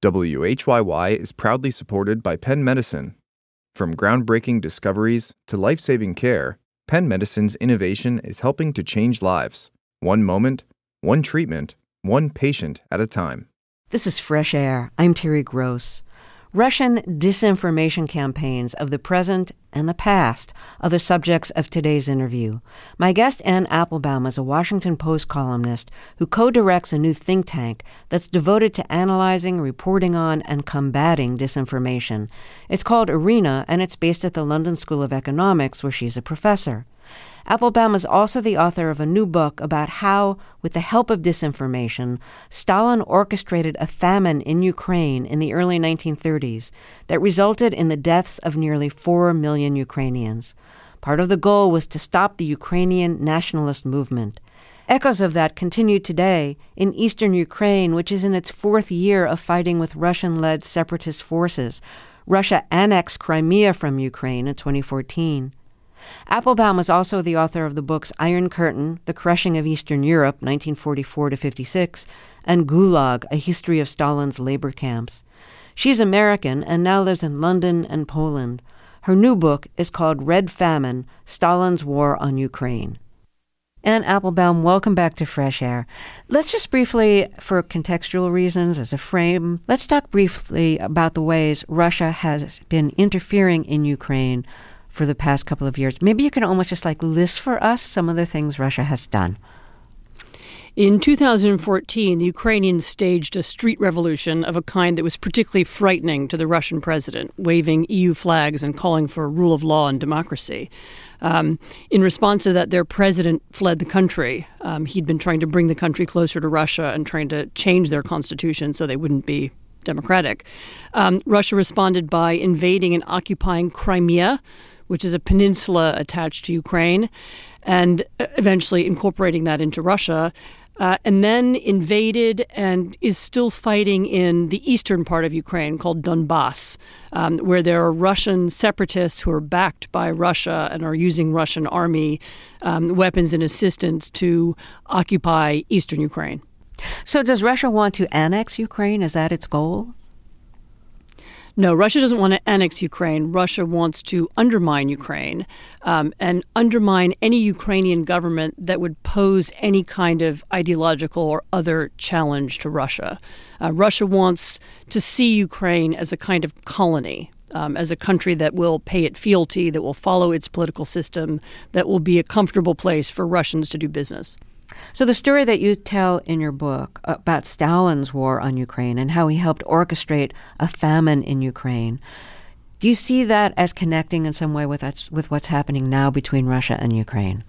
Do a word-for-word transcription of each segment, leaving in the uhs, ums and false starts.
W H Y Y is proudly supported by Penn Medicine. From groundbreaking discoveries to life-saving care, Penn Medicine's innovation is helping to change lives. One moment, one treatment, one patient at a time. This is Fresh Air. I'm Terry Gross. Russian disinformation campaigns of the present and the past are the subjects of today's interview. My guest, Anne Applebaum, is a Washington Post columnist who co-directs a new think tank that's devoted to analyzing, reporting on, and combating disinformation. It's called ARENA, and it's based at the London School of Economics, where she's a professor. Applebaum is also the author of a new book about how, with the help of disinformation, Stalin orchestrated a famine in Ukraine in the early nineteen thirties that resulted in the deaths of nearly four million Ukrainians. Part of the goal was to stop the Ukrainian nationalist movement. Echoes of that continue today in eastern Ukraine, which is in its fourth year of fighting with Russian-led separatist forces. Russia annexed Crimea from Ukraine in twenty fourteen. Applebaum is also the author of the books Iron Curtain, The Crushing of Eastern Europe, nineteen forty-four to fifty-six, and Gulag, A History of Stalin's Labor Camps. She's American and now lives in London and Poland. Her new book is called Red Famine, Stalin's War on Ukraine. Anne Applebaum, welcome back to Fresh Air. Let's just briefly, for contextual reasons, as a frame, let's talk briefly about the ways Russia has been interfering in Ukraine for the past couple of years. Maybe you can almost just like list for us some of the things Russia has done. In two thousand fourteen, the Ukrainians staged a street revolution of a kind that was particularly frightening to the Russian president, waving E U flags and calling for rule of law and democracy. Um, in response to that, their president fled the country. Um, he'd been trying to bring the country closer to Russia and trying to change their constitution so they wouldn't be democratic. Um, Russia responded by invading and occupying Crimea, which is a peninsula attached to Ukraine, and eventually incorporating that into Russia, uh, and then invaded and is still fighting in the eastern part of Ukraine called Donbass, um, where there are Russian separatists who are backed by Russia and are using Russian army um, weapons and assistance to occupy eastern Ukraine. So does Russia want to annex Ukraine? Is that its goal? No, Russia doesn't want to annex Ukraine. Russia wants to undermine Ukraine um, and undermine any Ukrainian government that would pose any kind of ideological or other challenge to Russia. Uh, Russia wants to see Ukraine as a kind of colony, um, as a country that will pay it fealty, that will follow its political system, that will be a comfortable place for Russians to do business. So the story that you tell in your book about Stalin's war on Ukraine and how he helped orchestrate a famine in Ukraine, do you see that as connecting in some way with that's, with what's happening now between Russia and Ukraine?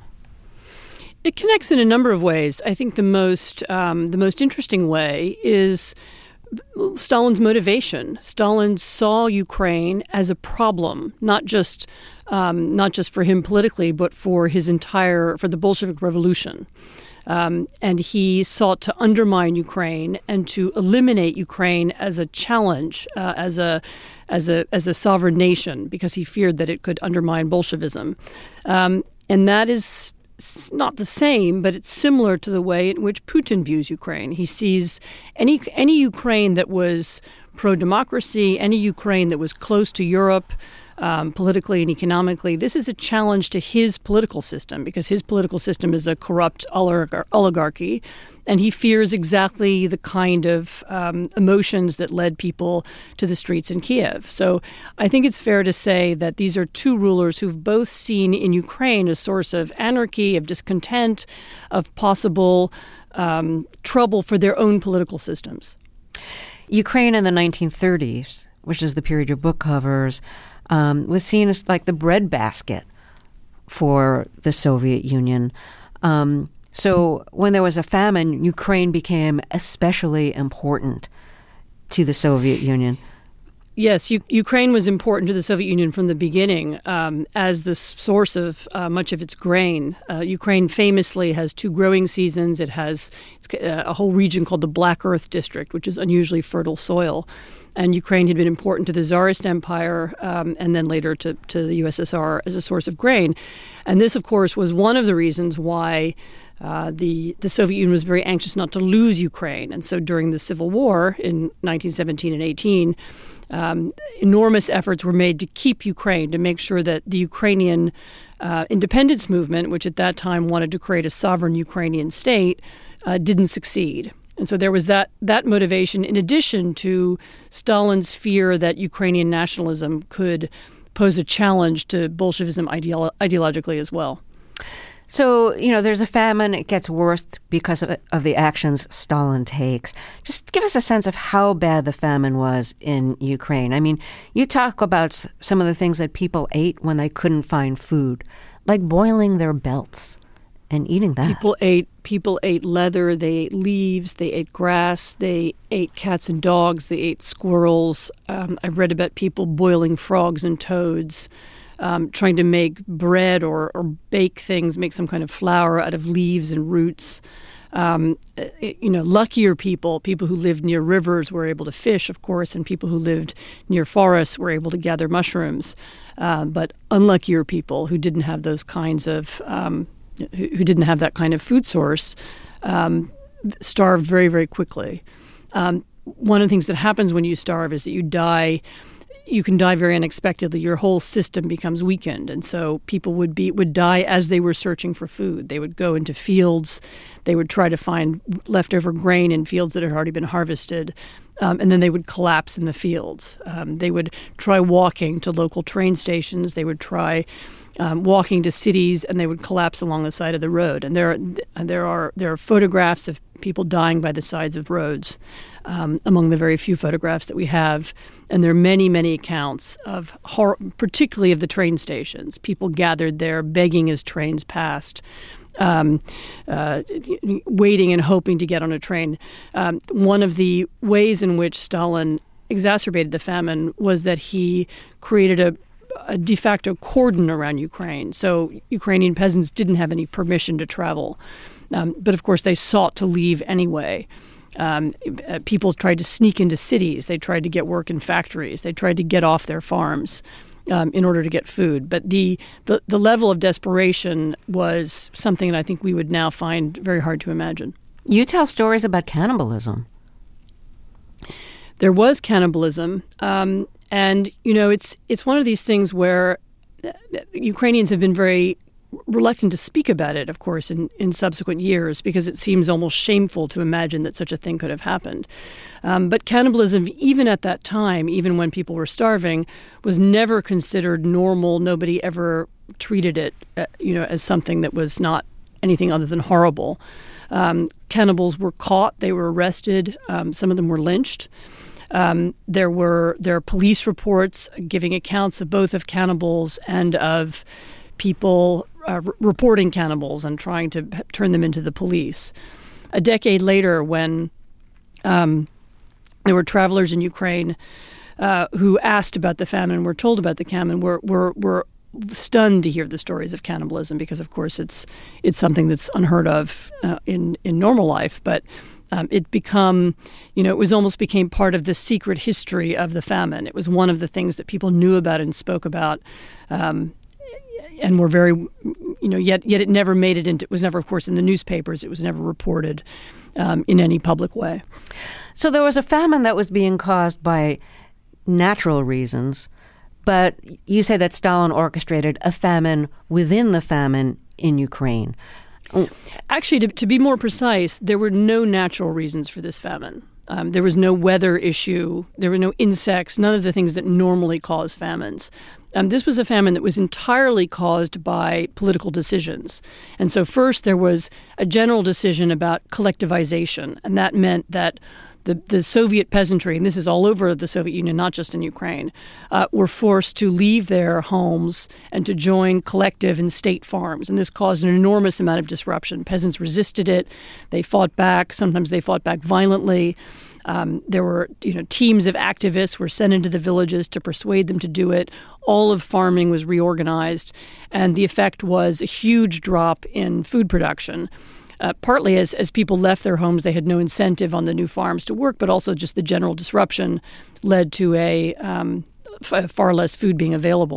It connects in a number of ways. I think the most um, the most interesting way is Stalin's motivation. Stalin saw Ukraine as a problem, not just um, not just for him politically, but for his entire for the Bolshevik Revolution. Um, and he sought to undermine Ukraine and to eliminate Ukraine as a challenge, uh, as a as a as a sovereign nation, because he feared that it could undermine Bolshevism. Um, and that is not the same, but it's similar to the way in which Putin views Ukraine. He sees any any Ukraine that was pro-democracy, any Ukraine that was close to Europe, Um, politically and economically. This is a challenge to his political system because his political system is a corrupt oligar- oligarchy, and he fears exactly the kind of um, emotions that led people to the streets in Kiev. So I think it's fair to say that these are two rulers who've both seen in Ukraine a source of anarchy, of discontent, of possible um, trouble for their own political systems. Ukraine in the nineteen thirties, which is the period your book covers, Um, was seen as like the breadbasket for the Soviet Union. Um, so when there was a famine, Ukraine became especially important to the Soviet Union. Yes, U- Ukraine was important to the Soviet Union from the beginning um, as the source of uh, much of its grain. Uh, Ukraine famously has two growing seasons. It has it's a whole region called the Black Earth District, which is unusually fertile soil. And Ukraine had been important to the Tsarist Empire um, and then later to, to the U S S R as a source of grain. And this, of course, was one of the reasons why Uh, the, the Soviet Union was very anxious not to lose Ukraine. And so during the Civil War in nineteen seventeen and eighteen, um, enormous efforts were made to keep Ukraine, to make sure that the Ukrainian uh, independence movement, which at that time wanted to create a sovereign Ukrainian state, uh, didn't succeed. And so there was that that motivation, in addition to Stalin's fear that Ukrainian nationalism could pose a challenge to Bolshevism ideolo- ideologically as well. So, you know, there's a famine. It gets worse because of, of the actions Stalin takes. Just give us a sense of how bad the famine was in Ukraine. I mean, you talk about s- some of the things that people ate when they couldn't find food, like boiling their belts and eating that. People ate people ate leather, they ate leaves, they ate grass, they ate cats and dogs, they ate squirrels. Um, I've read about people boiling frogs and toads. Um, trying to make bread or, or bake things, make some kind of flour out of leaves and roots. Um, it, you know, luckier people, people who lived near rivers were able to fish, of course, and people who lived near forests were able to gather mushrooms. Uh, but unluckier people who didn't have those kinds of, um, who, who didn't have that kind of food source, um, starved very, very quickly. Um, one of the things that happens when you starve is that you die. You can die very unexpectedly. Your whole system becomes weakened. And so people would be would die as they were searching for food. They would go into fields. They would try to find leftover grain in fields that had already been harvested. Um, and then they would collapse in the fields. Um, they would try walking to local train stations. They would try um, walking to cities, and they would collapse along the side of the road. And there are, there are, there are photographs of people dying by the sides of roads um, among the very few photographs that we have. And there are many, many accounts of, hor- particularly of the train stations. People gathered there begging as trains passed, um, uh, waiting and hoping to get on a train. Um, one of the ways in which Stalin exacerbated the famine was that he created a, a de facto cordon around Ukraine. So Ukrainian peasants didn't have any permission to travel. Um, but, of course, they sought to leave anyway. Um, people tried to sneak into cities. They tried to get work in factories. They tried to get off their farms um, in order to get food. But the, the, the level of desperation was something that I think we would now find very hard to imagine. You tell stories about cannibalism. There was cannibalism. Um, and, you know, it's it's one of these things where Ukrainians have been very reluctant to speak about it, of course, in, in subsequent years, because it seems almost shameful to imagine that such a thing could have happened. Um, but cannibalism, even at that time, even when people were starving, was never considered normal. Nobody ever treated it, uh, you know, as something that was not anything other than horrible. Um, cannibals were caught. They were arrested. Um, some of them were lynched. Um, there were there are police reports giving accounts of both of cannibals and of people uh, r- reporting cannibals and trying to p- turn them into the police. A decade later, when um, there were travelers in Ukraine uh, who asked about the famine, were told about the famine, were were were stunned to hear the stories of cannibalism, because, of course, it's it's something that's unheard of uh, in in normal life, but. Um, it become, you know, it was almost became part of the secret history of the famine. It was one of the things that people knew about and spoke about, um, and were very, you know, yet yet it never made it into. It was never, of course, in the newspapers. It was never reported um, in any public way. So there was a famine that was being caused by natural reasons, but you say that Stalin orchestrated a famine within the famine in Ukraine. Actually, to, to be more precise, there were no natural reasons for this famine. Um, there was no weather issue. There were no insects, none of the things that normally cause famines. Um, this was a famine that was entirely caused by political decisions. And so first there was a general decision about collectivization, and that meant that The, the Soviet peasantry, and this is all over the Soviet Union, not just in Ukraine, uh, were forced to leave their homes and to join collective and state farms. And this caused an enormous amount of disruption. Peasants resisted it. They fought back. Sometimes they fought back violently. Um, there were, you know, teams of activists were sent into the villages to persuade them to do it. All of farming was reorganized. And the effect was a huge drop in food production. Uh, partly as, as people left their homes, they had no incentive on the new farms to work, but also just the general disruption led to a um, f- far less food being available.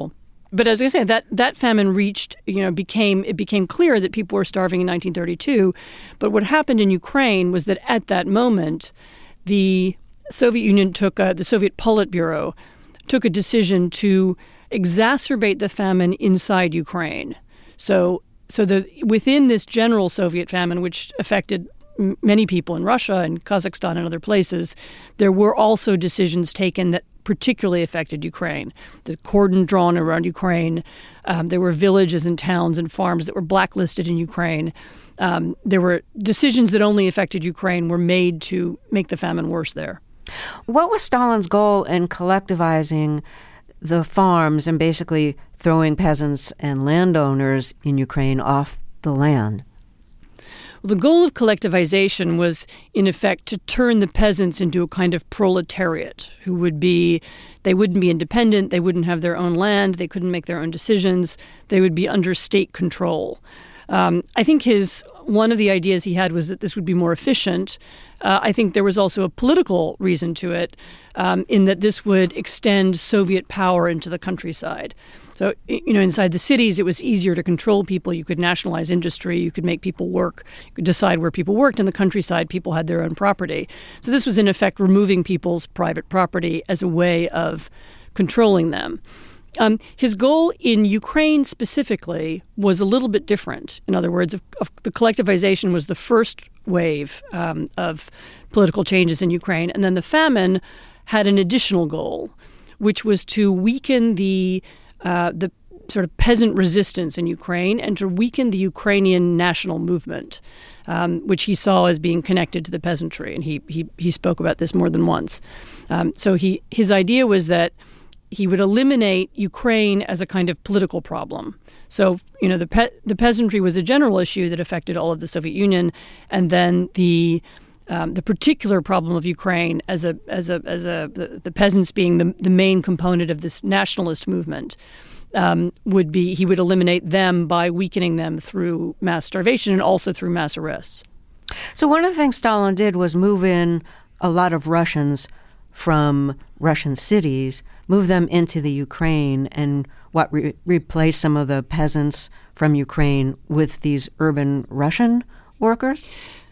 But as I say, that, that famine reached, you know, became it became clear that people were starving in nineteen thirty-two. But what happened in Ukraine was that at that moment, the Soviet Union took a, the Soviet Politburo took a decision to exacerbate the famine inside Ukraine. So, so the within this general Soviet famine, which affected m- many people in Russia and Kazakhstan and other places, there were also decisions taken that particularly affected Ukraine. The cordon drawn around Ukraine. Um, there were villages and towns and farms that were blacklisted in Ukraine. Um, there were decisions that only affected Ukraine were made to make the famine worse there. What was Stalin's goal in collectivizing the farms and basically throwing peasants and landowners in Ukraine off the land? Well, the goal of collectivization was, in effect, to turn the peasants into a kind of proletariat who would be, they wouldn't be independent, they wouldn't have their own land, they couldn't make their own decisions, they would be under state control. Um, I think his one of the ideas he had was that this would be more efficient. Uh, I think there was also a political reason to it, um, in that this would extend Soviet power into the countryside. So, you know, inside the cities, it was easier to control people. You could nationalize industry. You could make people work. You could decide where people worked. In the countryside, people had their own property. So this was, in effect, removing people's private property as a way of controlling them. Um, his goal in Ukraine specifically was a little bit different. In other words, of, of the collectivization was the first wave um, of political changes in Ukraine. And then the famine had an additional goal, which was to weaken the uh, the sort of peasant resistance in Ukraine and to weaken the Ukrainian national movement, um, which he saw as being connected to the peasantry. And he he, he spoke about this more than once. Um, so he his idea was that he would eliminate Ukraine as a kind of political problem. So, you know, the pe- the peasantry was a general issue that affected all of the Soviet Union, and then the um, the particular problem of Ukraine as a as a as a the, the peasants being the the main component of this nationalist movement um, would be he would eliminate them by weakening them through mass starvation and also through mass arrests. So one of the things Stalin did was move in a lot of Russians from Russian cities, move them into the Ukraine, and what re- replace some of the peasants from Ukraine with these urban Russian workers?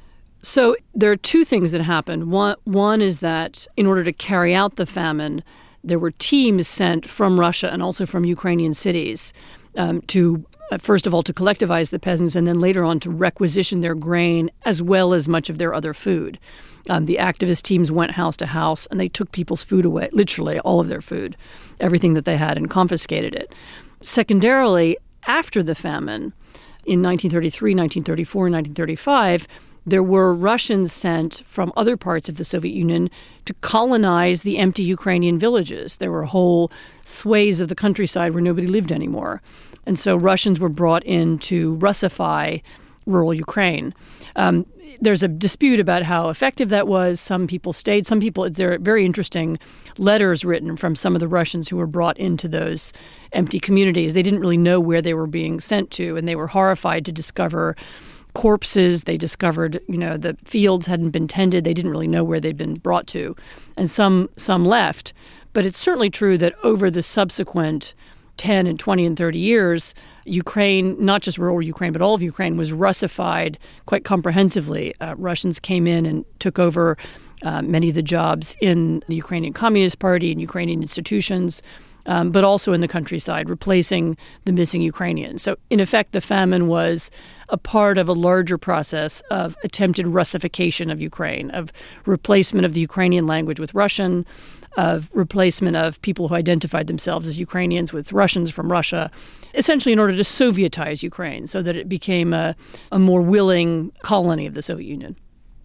So there are two things that happened. One, one is that in order to carry out the famine, there were teams sent from Russia and also from Ukrainian cities um, to, uh, first of all, to collectivize the peasants and then later on to requisition their grain as well as much of their other food. Um, the activist teams went house to house and they took people's food away, literally all of their food, everything that they had, and confiscated it. Secondarily, after the famine, in nineteen thirty-three, nineteen thirty-four, nineteen thirty-five, there were Russians sent from other parts of the Soviet Union to colonize the empty Ukrainian villages. There were whole swathes of the countryside where nobody lived anymore. And so Russians were brought in to Russify rural Ukraine. Um, there's a dispute about how effective that was. Some people stayed. Some people, there are very interesting letters written from some of the Russians who were brought into those empty communities. They didn't really know where they were being sent to, and they were horrified to discover corpses. They discovered, you know, the fields hadn't been tended. They didn't really know where they'd been brought to. And some some left. But it's certainly true that over the subsequent ten and twenty and thirty years, Ukraine, not just rural Ukraine, but all of Ukraine was Russified quite comprehensively. Uh, Russians came in and took over uh, many of the jobs in the Ukrainian Communist Party and Ukrainian institutions, um, but also in the countryside, replacing the missing Ukrainians. So, in effect, the famine was a part of a larger process of attempted Russification of Ukraine, of replacement of the Ukrainian language with Russian, of replacement of people who identified themselves as Ukrainians with Russians from Russia, essentially in order to Sovietize Ukraine so that it became a, a more willing colony of the Soviet Union.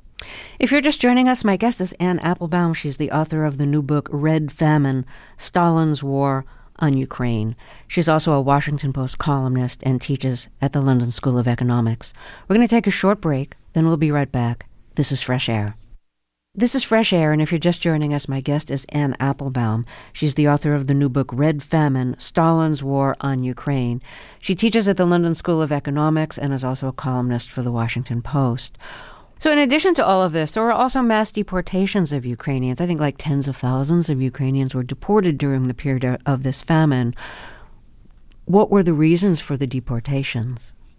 If you're just joining us, my guest is Anne Applebaum. She's the author of the new book, Red Famine, Stalin's War on Ukraine. She's also a Washington Post columnist and teaches at the London School of Economics. We're going to take a short break, then we'll be right back. This is Fresh Air. This is Fresh Air, and if you're just joining us, my guest is Anne Applebaum. She's the author of the new book, Red Famine, Stalin's War on Ukraine. She teaches at the London School of Economics and is also a columnist for the Washington Post. So in addition to all of this, there were also mass deportations of Ukrainians. I think like tens of thousands of Ukrainians were deported during the period of this famine. what were the reasons for the deportations?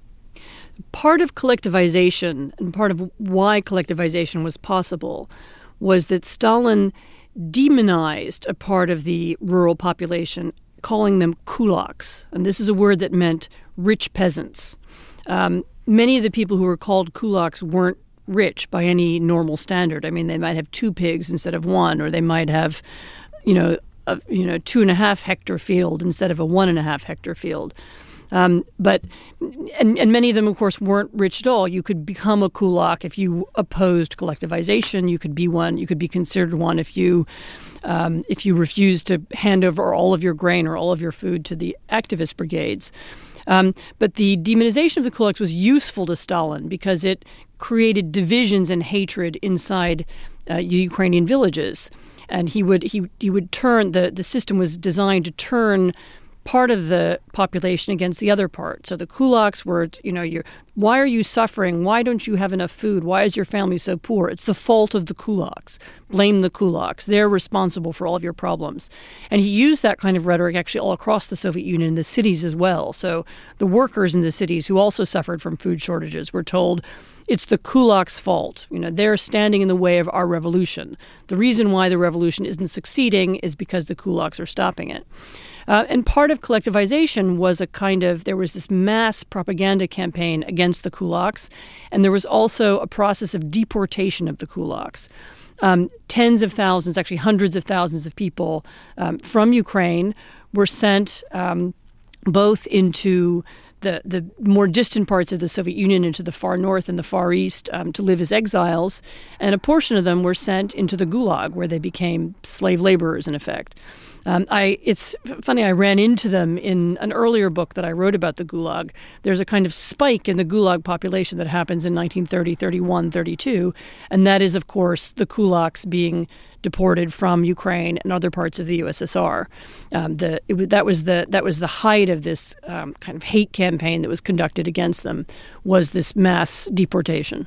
Part of collectivization and part of why collectivization was possible was that Stalin demonized a part of the rural population, calling them kulaks. And this is a word that meant rich peasants. Um, many of the people who were called kulaks weren't rich by any normal standard. I mean, they might have two pigs instead of one, or they might have, you know, a you know two and a half hectare field instead of a one and a half hectare field. Um, but and, and many of them, of course, weren't rich at all. You could become a kulak if you opposed collectivization. You could be one. You could be considered one if you um, if you refused to hand over all of your grain or all of your food to the activist brigades. Um, but the demonization of the kulaks was useful to Stalin because it created divisions and hatred inside uh, Ukrainian villages, and he would he he would turn the the system was designed to turn part of the population against the other part. So the kulaks were, you know, you're, why are you suffering? Why don't you have enough food? Why is your family so poor? It's the fault of the kulaks. Blame the kulaks. They're responsible for all of your problems. And he used that kind of rhetoric actually all across the Soviet Union, in the cities as well. So the workers in the cities who also suffered from food shortages were told, it's the kulaks' fault. You know, they're standing in the way of our revolution. The reason why the revolution isn't succeeding is because the kulaks are stopping it. Uh, and part of collectivization was a kind of, there was this mass propaganda campaign against the kulaks, and there was also a process of deportation of the kulaks. Um, tens of thousands, actually hundreds of thousands of people um, from Ukraine were sent um, both into the, the more distant parts of the Soviet Union, into the far north and the far east, um, to live as exiles, and a portion of them were sent into the Gulag, where they became slave laborers, in effect. Um, I, it's funny, I ran into them in an earlier book that I wrote about the Gulag. There's a kind of spike in the Gulag population that happens in nineteen thirty, thirty-one, thirty-two, and that is, of course, the kulaks being deported from Ukraine and other parts of the U S S R. Um, the, it, that was the that was the height of this um, kind of hate campaign that was conducted against them, was this mass deportation.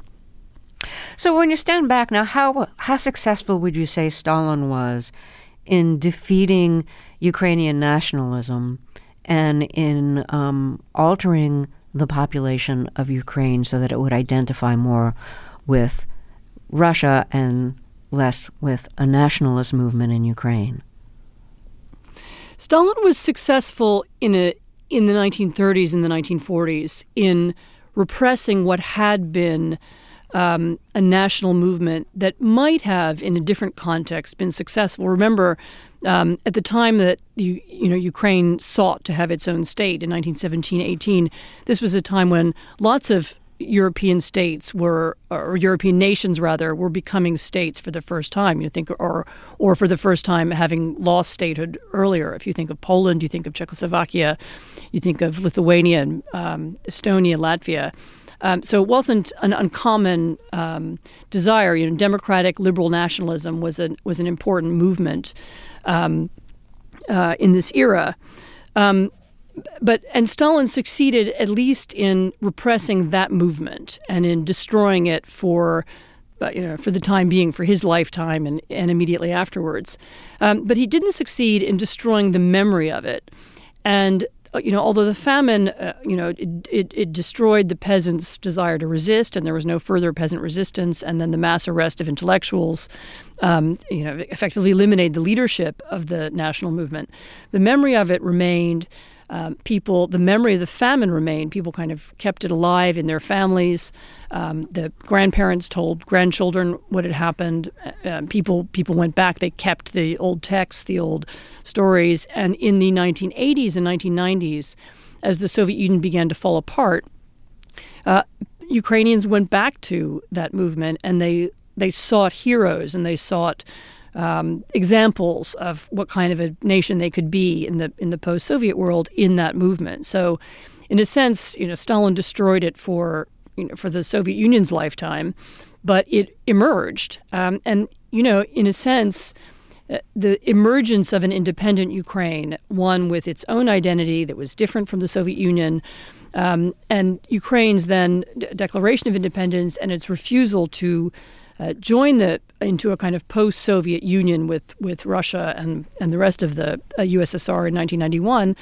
So when you stand back now, how how successful would you say Stalin was in defeating Ukrainian nationalism and in um, altering the population of Ukraine so that it would identify more with Russia and less with a nationalist movement in Ukraine? Stalin was successful in a in the nineteen thirties and the nineteen forties in repressing what had been Um, a national movement that might have, in a different context, been successful. Remember, um, at the time that you, you know Ukraine sought to have its own state in nineteen seventeen eighteen, this was a time when lots of European states were, or European nations rather, were becoming states for the first time. You think, or or for the first time having lost statehood earlier. If you think of Poland, you think of Czechoslovakia, you think of Lithuania, and, um, Estonia, Latvia. Um, so it wasn't an uncommon um, desire. You know, democratic liberal nationalism was an was an important movement um, uh, in this era. Um, but and Stalin succeeded at least in repressing that movement and in destroying it for uh, you know for the time being, for his lifetime and and immediately afterwards. Um, but he didn't succeed in destroying the memory of it. And You know, although the famine, uh, you know, it, it, it destroyed the peasants' desire to resist, and there was no further peasant resistance, and then the mass arrest of intellectuals, um, you know, effectively eliminated the leadership of the national movement. The memory of it remained. Um, people, the memory of the famine remained. People kind of kept it alive in their families. Um, the grandparents told grandchildren what had happened. Uh, people, people went back. They kept the old texts, the old stories. And in the nineteen eighties and nineteen nineties, as the Soviet Union began to fall apart, uh, Ukrainians went back to that movement, and they they sought heroes, and they sought Um, examples of what kind of a nation they could be in the in the post-Soviet world in that movement. So, in a sense, you know, Stalin destroyed it for you know for the Soviet Union's lifetime, but it emerged, um, and you know, in a sense, uh, the emergence of an independent Ukraine, one with its own identity that was different from the Soviet Union, um, and Ukraine's then d- declaration of independence and its refusal to Uh, join the into a kind of post-Soviet Union with, with Russia and, and the rest of the uh, U S S R in nineteen ninety-one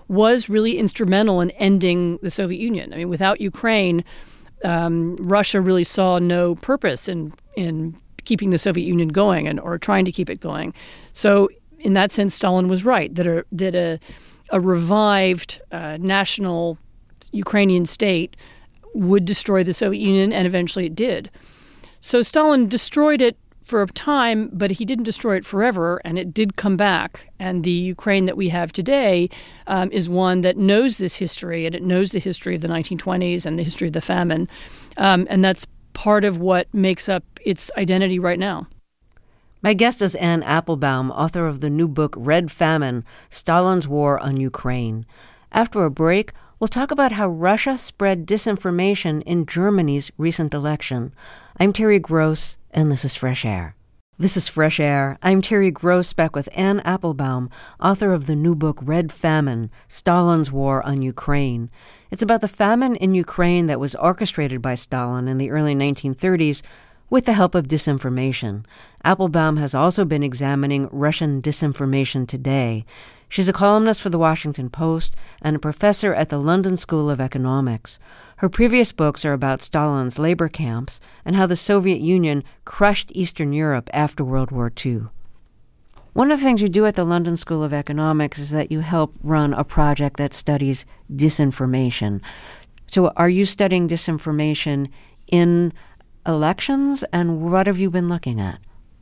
was really instrumental in ending the Soviet Union. I mean, without Ukraine, um, Russia really saw no purpose in in keeping the Soviet Union going and or trying to keep it going. So in that sense, Stalin was right that a, that a, a revived uh, national Ukrainian state would destroy the Soviet Union, and eventually it did. So Stalin destroyed it for a time, but he didn't destroy it forever, and it did come back. And the Ukraine that we have today um, is one that knows this history, and it knows the history of the nineteen twenties and the history of the famine. Um, and that's part of what makes up its identity right now. My guest is Anne Applebaum, author of the new book, Red Famine, Stalin's War on Ukraine. After a break, we'll talk about how Russia spread disinformation in Germany's recent election. I'm Terry Gross, and this is Fresh Air. This is Fresh Air. I'm Terry Gross, back with Anne Applebaum, author of the new book, Red Famine, Stalin's War on Ukraine. It's about the famine in Ukraine that was orchestrated by Stalin in the early nineteen thirties with the help of disinformation. Applebaum has also been examining Russian disinformation today. She's a columnist for The Washington Post and a professor at the London School of Economics. Her previous books are about Stalin's labor camps and how the Soviet Union crushed Eastern Europe after World War Two. One of the things you do at the London School of Economics is that you help run a project that studies disinformation. So are you studying disinformation in elections, and what have you been looking at?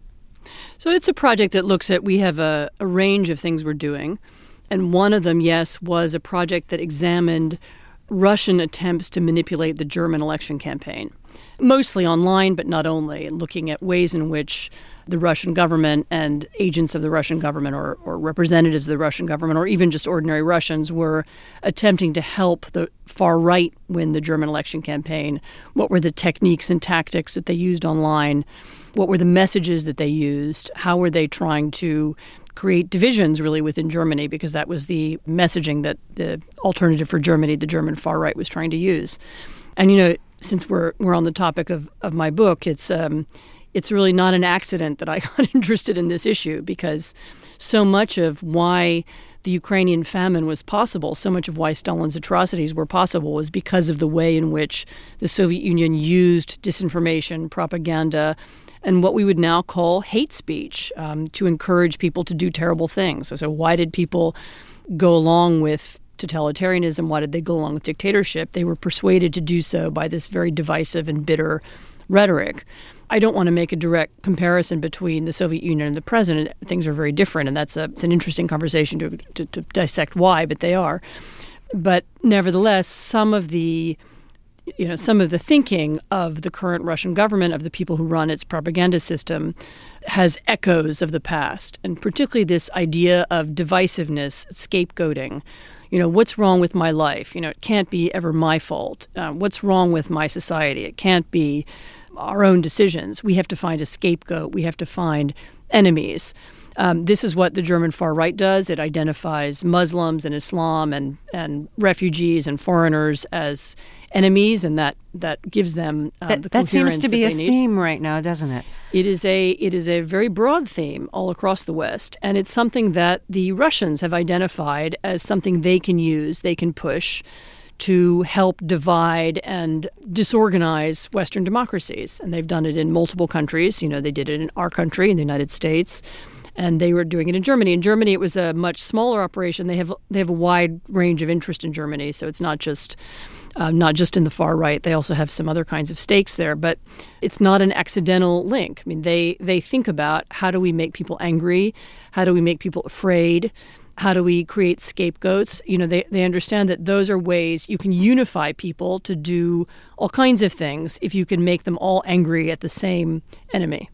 So it's a project that looks at, we have a, a range of things we're doing. And one of them, yes, was a project that examined Russian attempts to manipulate the German election campaign, mostly online, but not only, looking at ways in which the Russian government and agents of the Russian government or, or representatives of the Russian government or even just ordinary Russians were attempting to help the far right win the German election campaign. What were the techniques and tactics that they used online? What were the messages that they used? How were they trying to create divisions really within Germany, because that was the messaging that the Alternative for Germany, the German far right, was trying to use. And, you know, since we're we're on the topic of, of my book, it's um, it's really not an accident that I got interested in this issue, because so much of why the Ukrainian famine was possible, so much of why Stalin's atrocities were possible, was because of the way in which the Soviet Union used disinformation, propaganda, and what we would now call hate speech um, to encourage people to do terrible things. So, so why did people go along with totalitarianism? Why did they go along with dictatorship? They were persuaded to do so by this very divisive and bitter rhetoric. I don't want to make a direct comparison between the Soviet Union and the present. Things are very different, and that's a, it's an interesting conversation to, to, to dissect why, but they are. But nevertheless, some of the you know, some of the thinking of the current Russian government, of the people who run its propaganda system, has echoes of the past, and particularly this idea of divisiveness, scapegoating. You know, what's wrong with my life? You know, it can't be ever my fault. Uh, what's wrong with my society? It can't be our own decisions. We have to find a scapegoat. We have to find enemies. Um, this is what the German far right does. It identifies Muslims and Islam and, and refugees and foreigners as enemies, and that, that gives them uh, that, the that coherence seems to be that a they need. theme right now, doesn't it? It is a it is a very broad theme all across the West, and it's something that the Russians have identified as something they can use, they can push to help divide and disorganize Western democracies. And they've done it in multiple countries. You know, they did it in our country, in the United States, and they were doing it in Germany. In Germany, it was a much smaller operation. They have they have a wide range of interest in Germany, so it's not just uh, not just in the far right. They also have some other kinds of stakes there, but it's not an accidental link. I mean, they they think about, how do we make people angry? How do we make people afraid? How do we create scapegoats? You know, they, they understand that those are ways you can unify people to do all kinds of things if you can make them all angry at the same enemy.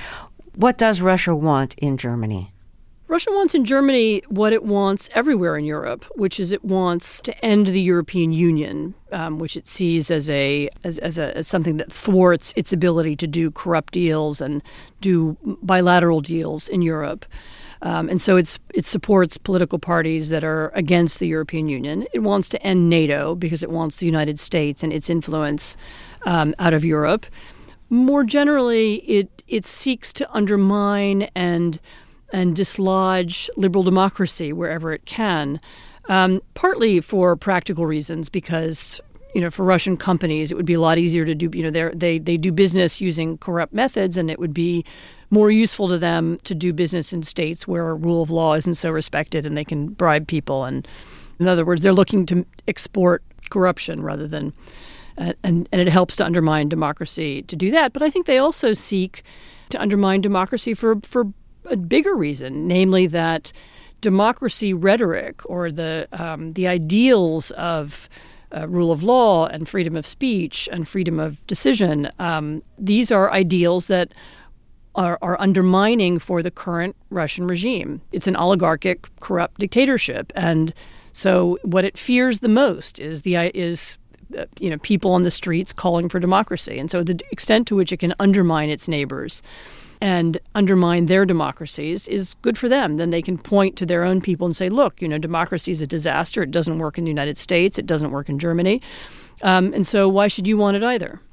What does Russia want in Germany? Russia wants in Germany what it wants everywhere in Europe, which is it wants to end the European Union, um, which it sees as a as, as a as something that thwarts its ability to do corrupt deals and do bilateral deals in Europe. Um, and so it's it supports political parties that are against the European Union. It wants to end NATO because it wants the United States and its influence um, out of Europe. More generally, it it seeks to undermine and and dislodge liberal democracy wherever it can. Um, partly for practical reasons, because you know, for Russian companies, it would be a lot easier to do. You know, they they do business using corrupt methods, and it would be more useful to them to do business in states where rule of law isn't so respected, and they can bribe people. And in other words, they're looking to export corruption rather than, uh, and and it helps to undermine democracy to do that. But I think they also seek to undermine democracy for for a bigger reason, namely that democracy rhetoric or the um, the ideals of uh, rule of law and freedom of speech and freedom of decision. Um, these are ideals that are, are undermining for the current Russian regime. It's an oligarchic, corrupt dictatorship, and so what it fears the most is the is uh, you know people on the streets calling for democracy, and so the extent to which it can undermine its neighbors and undermine their democracies is good for them. Then they can point to their own people and say, look, you know, democracy is a disaster. It doesn't work in the United States. It doesn't work in Germany. Um, and so why should you want it either?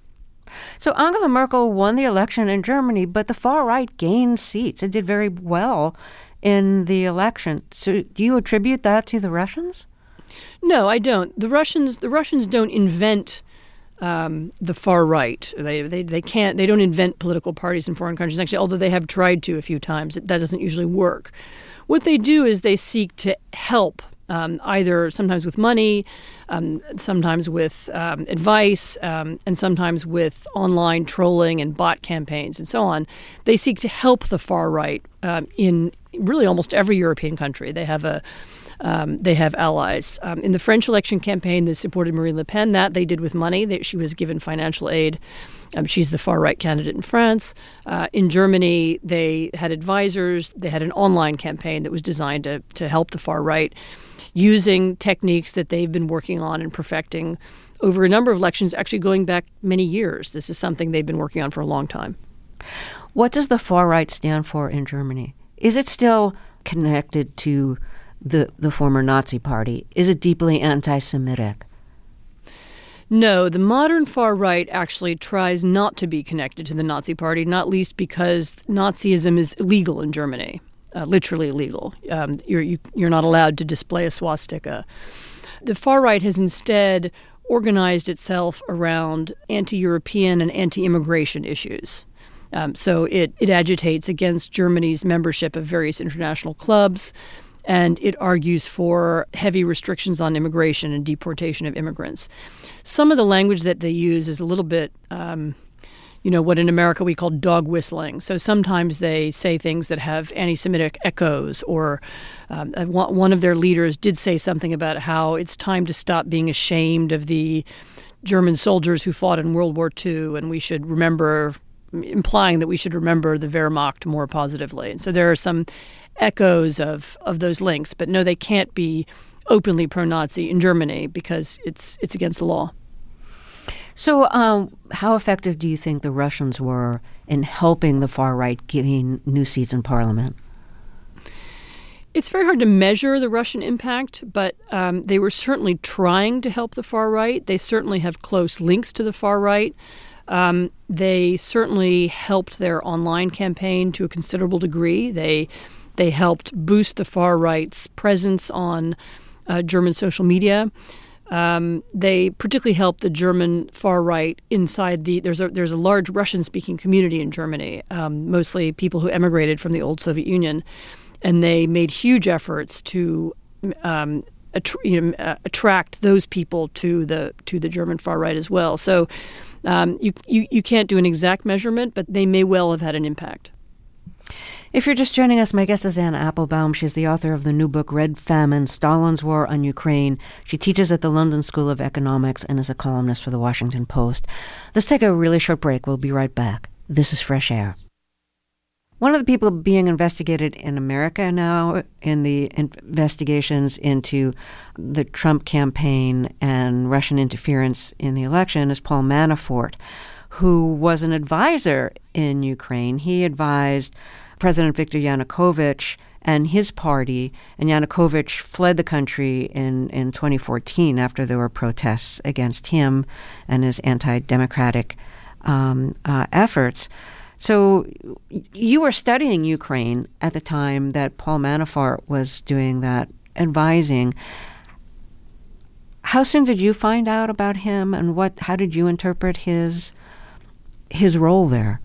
So Angela Merkel won the election in Germany, but the far right gained seats. It did very well in the election. So do you attribute that to the Russians? No, I don't. The Russians, the Russians don't invent Um, the far right. They, they they can't. They don't invent political parties in foreign countries. Actually, although they have tried to a few times, that doesn't usually work. What they do is they seek to help, um, either sometimes with money, um, sometimes with um, advice, um, and sometimes with online trolling and bot campaigns and so on. They seek to help the far right um, in really almost every European country. They have a Um, they have allies. Um, in the French election campaign, they supported Marine Le Pen. That they did with money. They, she was given financial aid. Um, she's the far-right candidate in France. Uh, in Germany, they had advisors. They had an online campaign that was designed to, to help the far-right, using techniques that they've been working on and perfecting over a number of elections, actually going back many years. This is something they've been working on for a long time. What does the far-right stand for in Germany? Is it still connected to the the former Nazi party? Is it deeply anti-Semitic? No, the modern far right actually tries not to be connected to the Nazi party, not least because Nazism is illegal in Germany, uh, literally illegal. Um, you're you, you're not allowed to display a swastika. The far right has instead organized itself around anti-European and anti-immigration issues. Um, so it it agitates against Germany's membership of various international clubs. And it argues for heavy restrictions on immigration and deportation of immigrants. Some of the language that they use is a little bit, um, you know, what in America we call dog whistling. So sometimes they say things that have anti-Semitic echoes, or um, one of their leaders did say something about how it's time to stop being ashamed of the German soldiers who fought in World War Two, and we should remember, implying that we should remember the Wehrmacht more positively. And so there are some echoes of, of those links. But no, they can't be openly pro-Nazi in Germany because it's it's against the law. So um, how effective do you think the Russians were in helping the far right gain new seats in parliament? It's very hard to measure the Russian impact, but um, they were certainly trying to help the far right. They certainly have close links to the far right. Um, they certainly helped their online campaign to a considerable degree. They They helped boost the far right's presence on uh, German social media. Um, they particularly helped the German far right inside the. There's a there's a large Russian-speaking community in Germany, um, mostly people who emigrated from the old Soviet Union, and they made huge efforts to um, att- you know, uh, attract those people to the to the German far right as well. So um, you, you you can't do an exact measurement, but they may well have had an impact. If you're just joining us, my guest is Anne Applebaum. She's the author of the new book, Red Famine, Stalin's War on Ukraine. She teaches at the London School of Economics and is a columnist for the Washington Post. Let's take a really short break. We'll be right back. This is Fresh Air. One of the people being investigated in America now in the investigations into the Trump campaign and Russian interference in the election is Paul Manafort, who was an advisor in Ukraine. He advised President Viktor Yanukovych and his party, and Yanukovych fled the country in, in twenty fourteen after there were protests against him and his anti-democratic um, uh, efforts. So you were studying Ukraine at the time that Paul Manafort was doing that advising. how soon did you find out about him, and what? How did you interpret his his role there?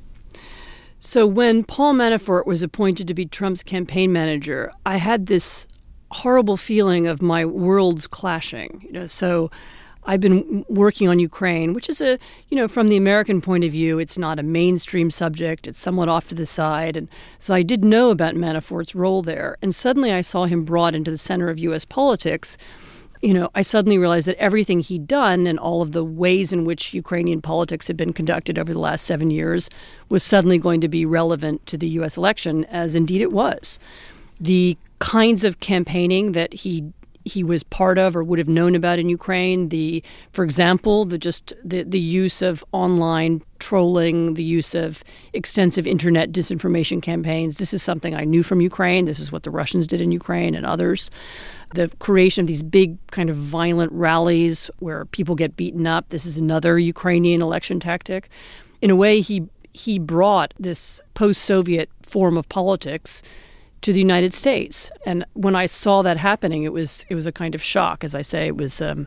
So when Paul Manafort was appointed to be Trump's campaign manager, I had this horrible feeling of my worlds clashing. You know, so I've been working on Ukraine, which is a, you know, from the American point of view, it's not a mainstream subject. It's somewhat off to the side. And so I did know about Manafort's role there. And suddenly I saw him brought into the center of U S politics. You know, I suddenly realized that everything he'd done and all of the ways in which Ukrainian politics had been conducted over the last seven years was suddenly going to be relevant to the U S election, as indeed it was. The kinds of campaigning that he he was part of or would have known about in Ukraine, the, for example, the just the, the use of online trolling, the use of extensive internet disinformation campaigns. This is something I knew from Ukraine. This is what the Russians did in Ukraine and others. The creation of these big kind of violent rallies where people get beaten up. This is another Ukrainian election tactic. In a way, he he brought this post-Soviet form of politics to the United States. And when I saw that happening, it was it was a kind of shock. As I say, it was um,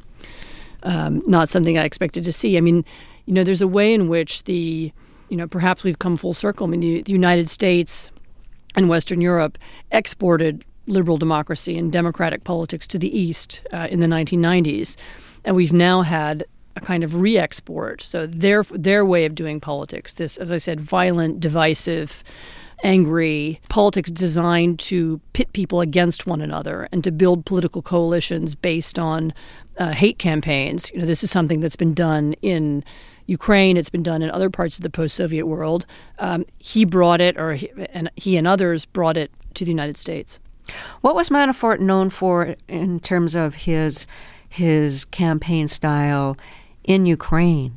um, not something I expected to see. I mean, you know, there's a way in which the, you know, perhaps we've come full circle. I mean, the, the United States and Western Europe exported liberal democracy and democratic politics to the East uh, in the nineteen nineties. And we've now had a kind of re-export. So their their way of doing politics, this, as I said, violent, divisive, angry politics designed to pit people against one another and to build political coalitions based on uh, hate campaigns. You know, this is something that's been done in Ukraine. It's been done in other parts of the post-Soviet world. Um, he brought it, or he and, he and others brought it to the United States. What was Manafort known for in terms of his his campaign style in Ukraine?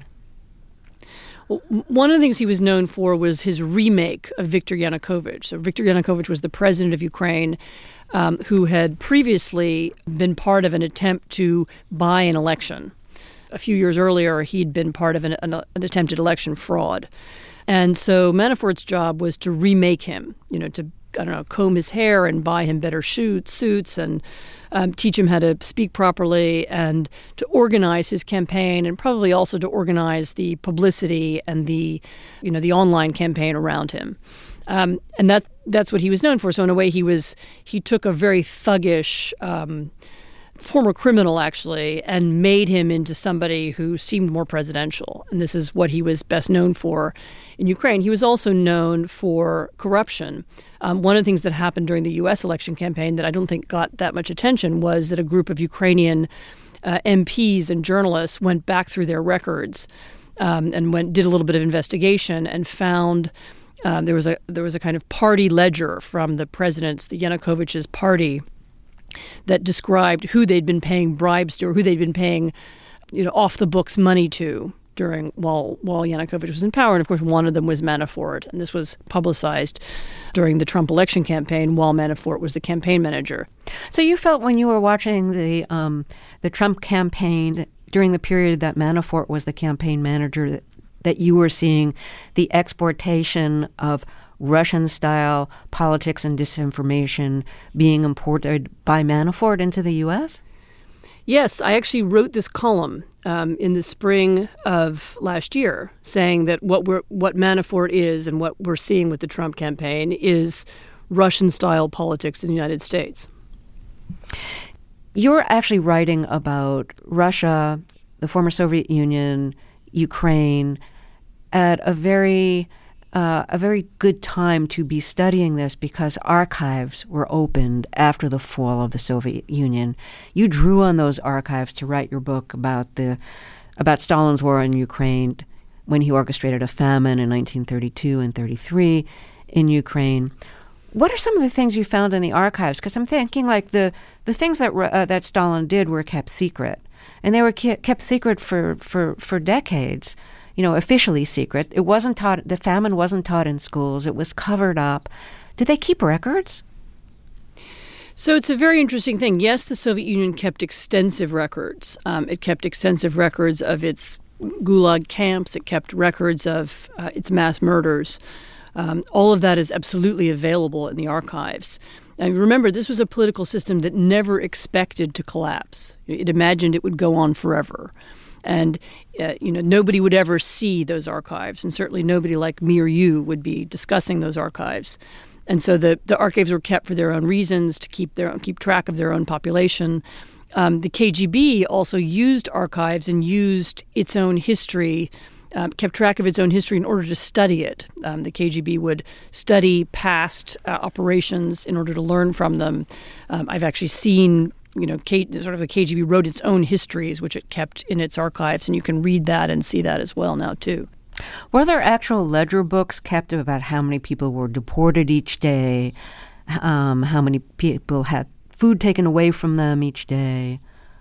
Well, one of the things he was known for was his remake of Viktor Yanukovych. So Viktor Yanukovych was the president of Ukraine, um, who had previously been part of an attempt to buy an election. A few years earlier, he'd been part of an, an, an attempted election fraud. And so Manafort's job was to remake him, you know, to, I don't know, comb his hair and buy him better shoot, suits and um, teach him how to speak properly and to organize his campaign, and probably also to organize the publicity and the, you know, the online campaign around him. Um, and that that's what he was known for. So in a way, he was he took a very thuggish um, former criminal, actually, and made him into somebody who seemed more presidential. And this is what he was best known for in Ukraine. He was also known for corruption. Um, one of the things that happened during the U S election campaign that I don't think got that much attention was that a group of Ukrainian uh, M Ps and journalists went back through their records um, and went did a little bit of investigation and found um, there was a there was a kind of party ledger from the president's, the Yanukovych's party, that described who they'd been paying bribes to or who they'd been paying, you know, off the books money to during while while Yanukovych was in power. And of course, one of them was Manafort, and this was publicized during the Trump election campaign while Manafort was the campaign manager. So you felt when you were watching the um, the Trump campaign during the period that Manafort was the campaign manager that, that you were seeing the exportation of Russian-style politics and disinformation being imported by Manafort into the U S? Yes, I actually wrote this column um, in the spring of last year saying that what we're what Manafort is and what we're seeing with the Trump campaign is Russian-style politics in the United States. You're actually writing about Russia, the former Soviet Union, Ukraine, at a very Uh, a very good time to be studying this because archives were opened after the fall of the Soviet Union. You drew on those archives to write your book about the about Stalin's war in Ukraine when he orchestrated a famine in nineteen thirty-two and thirty-three in Ukraine. What are some of the things you found in the archives? Because I'm thinking like the the things that uh, that Stalin did were kept secret, and they were ke- kept secret for, for, for decades. You know, officially secret. It wasn't taught, the famine wasn't taught in schools. It was covered up. Did they keep records? So it's a very interesting thing. Yes, the Soviet Union kept extensive records. Um, it kept extensive records of its gulag camps. It kept records of uh, its mass murders. Um, all of that is absolutely available in the archives. And remember, this was a political system that never expected to collapse. It imagined it would go on forever. And, uh, you know, nobody would ever see those archives. And certainly nobody like me or you would be discussing those archives. And so the, the archives were kept for their own reasons, to keep their keep track of their own population. Um, the K G B also used archives and used its own history, um, kept track of its own history in order to study it. Um, the K G B would study past uh, operations in order to learn from them. Um, I've actually seen, you know, K, sort of the K G B wrote its own histories, which it kept in its archives, and you can read that and see that as well now, too. Were there actual ledger books kept about how many people were deported each day, um, how many people had food taken away from them each day?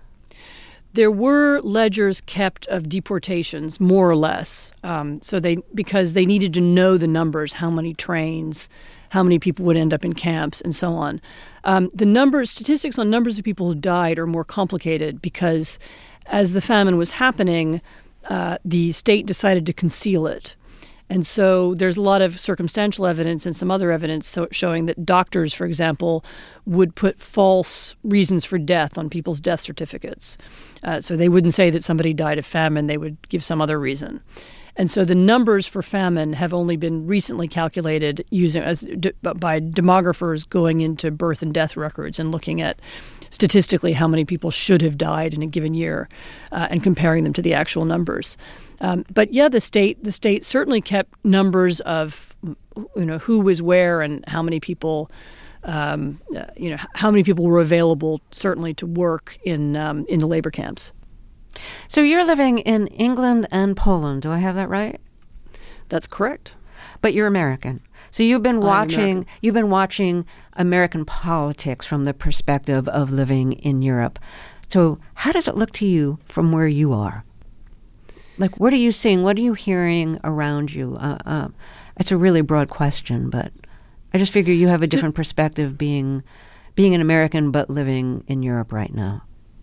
There were ledgers kept of deportations, more or less. Um, so they because they needed to know the numbers, how many trains, how many people would end up in camps, and so on. Um, the numbers, statistics on numbers of people who died are more complicated because as the famine was happening, uh, the state decided to conceal it. And so there's a lot of circumstantial evidence and some other evidence so showing that doctors, for example, would put false reasons for death on people's death certificates. Uh, so they wouldn't say that somebody died of famine. They would give some other reason. And so the numbers for famine have only been recently calculated using as de, by demographers going into birth and death records and looking at statistically how many people should have died in a given year uh, and comparing them to the actual numbers. Um, but yeah, the state the state certainly kept numbers of, you know, who was where and how many people, um, uh, you know, how many people were available certainly to work in um, in the labor camps. So you're living in England and Poland. Do I have that right? That's correct. But you're American. So you've been I'm watching American. you've been watching American politics from the perspective of living in Europe. So how does it look to you from where you are? Like, what are you seeing? What are you hearing around you? Uh, uh, it's a really broad question, but I just figure you have a different perspective being being an American but living in Europe right now.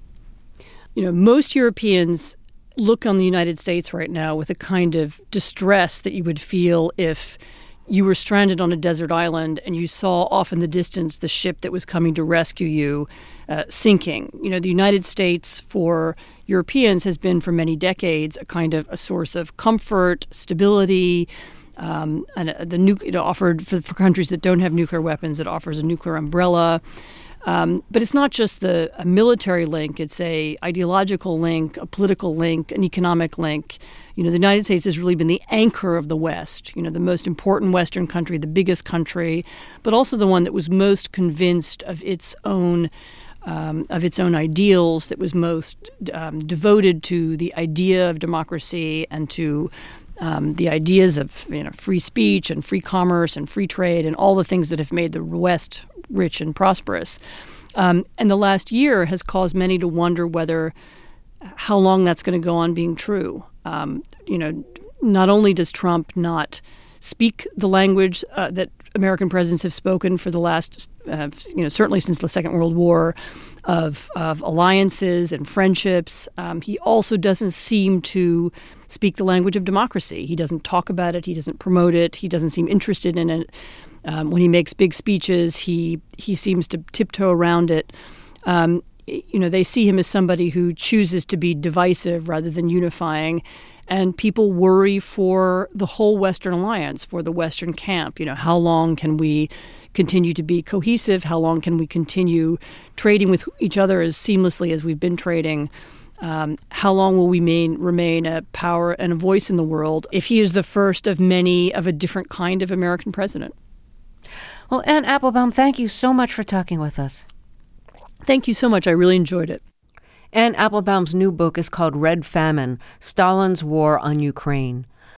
You know, most Europeans look on the United States right now with a kind of distress that you would feel if you were stranded on a desert island and you saw off in the distance the ship that was coming to rescue you uh, sinking. You know, the United States for Europeans has been for many decades a kind of a source of comfort, stability, um, and uh, the nu- it offered for, for countries that don't have nuclear weapons. It offers a nuclear umbrella. Um, but it's not just the a military link. It's a ideological link, a political link, an economic link. You know, the United States has really been the anchor of the West, you know, the most important Western country, the biggest country, but also the one that was most convinced of its own um, of its own ideals, that was most um, devoted to the idea of democracy and to um, the ideas of, you know, free speech and free commerce and free trade and all the things that have made the West rich and prosperous. Um, and the last year has caused many to wonder whether how long that's going to go on being true. Um, you know, not only does Trump not speak the language uh, that American presidents have spoken for the last, uh, you know, certainly since the Second World War, of, of alliances and friendships, um, he also doesn't seem to speak the language of democracy. He doesn't talk about it. He doesn't promote it. He doesn't seem interested in it. Um, when he makes big speeches, he he seems to tiptoe around it. Um, you know, they see him as somebody who chooses to be divisive rather than unifying. And people worry for the whole Western alliance, for the Western camp. You know, how long can we continue to be cohesive? How long can we continue trading with each other as seamlessly as we've been trading? Um, how long will we main, remain a power and a voice in the world if he is the first of many of a different kind of American president? Well, Anne Applebaum, thank you so much for talking with us. Thank you so much. I really enjoyed it. Anne Applebaum's new book is called Red Famine, Stalin's War on Ukraine.